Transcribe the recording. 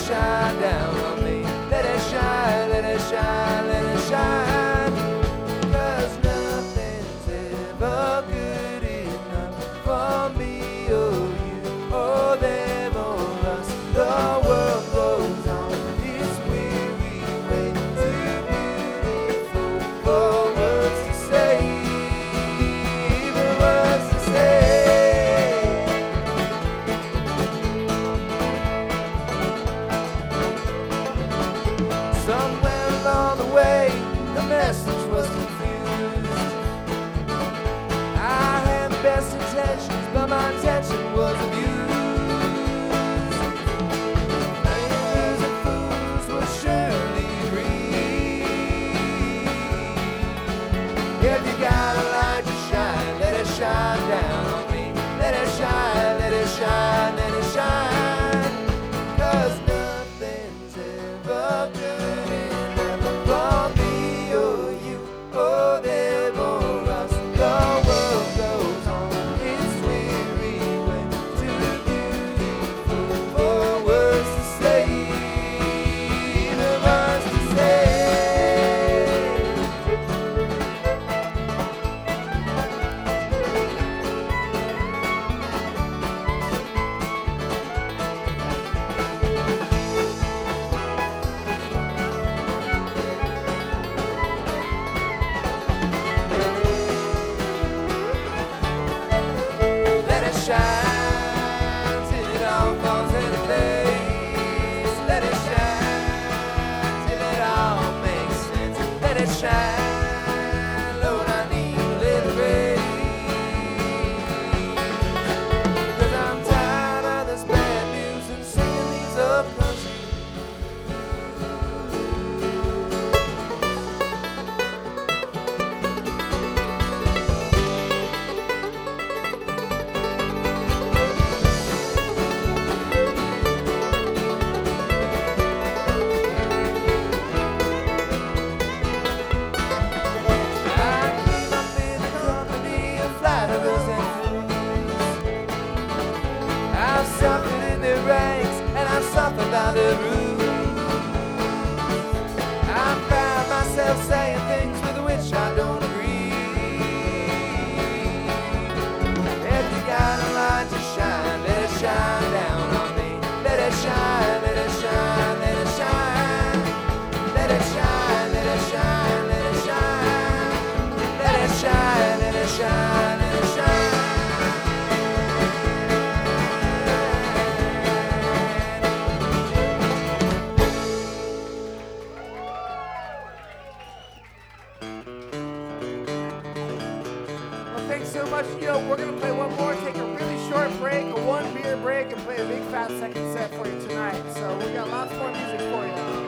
shine down on me. Let it shine, let it shine, let it shine. 'Cause nothing's ever good enough for me or you or them or us. The world goes on its weary way, too beautiful for words to say, even words to say. Somewhere along the way, the message was confused. I had the best intentions, but my intention was abused. Failures and fools will surely breathe. If you got a light to shine, let it shine down on me. Let it shine, let it shine, let it shine. 'Cause nothing's ever good enough for me or you or them or us. The world goes on its weary way, too beautiful for words to say, even words to say. Let it shine till it all falls into place. Let it shine till it all makes sense. Let it shine, Lord, I need a little rain. 'Cause I'm tired of this bad news and singing these up country. I came up in the company of flatterers and fools. I've suffered in their ranks and I've suffered by their rules. I found myself saying things with which I don't agree. If you got a light to shine, let it shine down on me. Let it shine, let it shine, let it shine. Let it shine, let it shine, let it shine. Let it shine, let it shine, let it shine. Well, thanks so much. You know, we're going to play one more, take a really short break, a one beer break, and play a big fat second set for you tonight. So we got lots more music for you.